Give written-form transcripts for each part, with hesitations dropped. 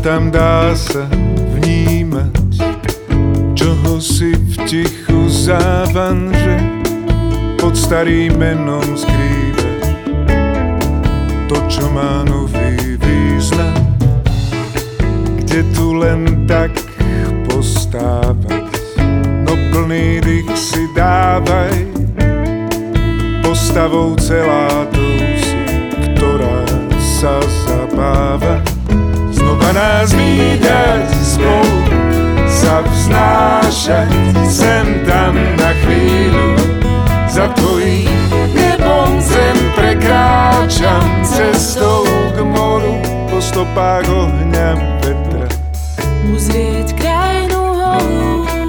tam dá sa vnímať, čoho si v tichu závanže pod starým menom skrýva to, čo má nový význam. Kde tu len tak postávať, no plný dých si dávaj, postavou celá si, ktorá sa zabáva. Znova nás vydať spolu, sa vznášať sem tam na chvíľu. Za tvojím nebom zem prekráčam cestou k moru, po stopách ohňa vetra. Uzrieť krajinu holú.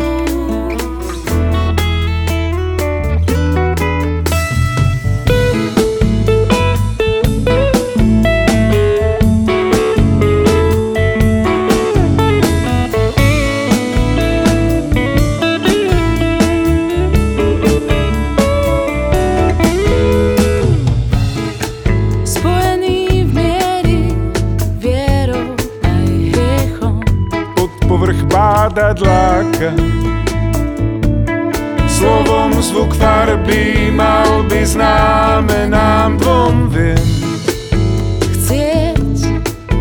Bádať láka, slovom zvuk farby mal by známe nám dvom, viem. Chcieť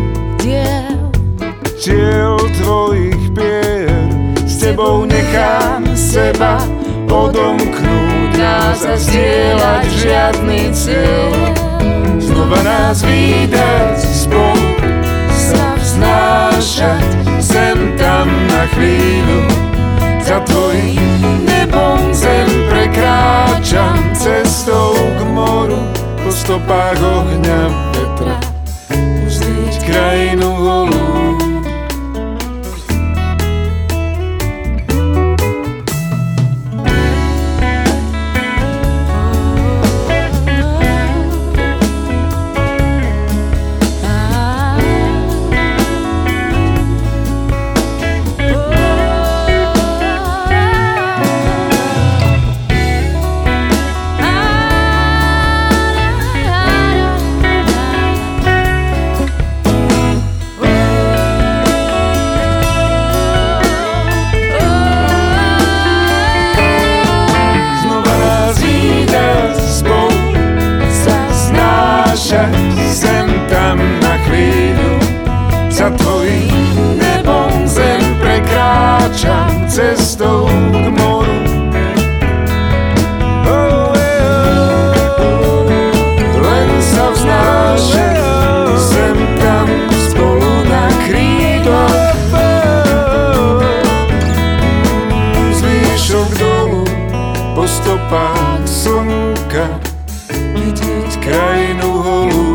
diel tvojich pier, s tebou nechám seba odomknúť nás a zdieľať žiadny cieľ. Znova nás vydať spolu, sa vznášať sem tam na chvíľu. Za tvojím nebom zem prekráčam cestou k moru, po stopách ohňa vetra. Uzrieť krajinu holú. Sem tam na chvíľu, za tvojím nebom zem prekráčam cestou k moru. Len sa vznášať sem tam spolu na krídlach, zvýšok dolu po stopách slnka, vidieť krajinu holú.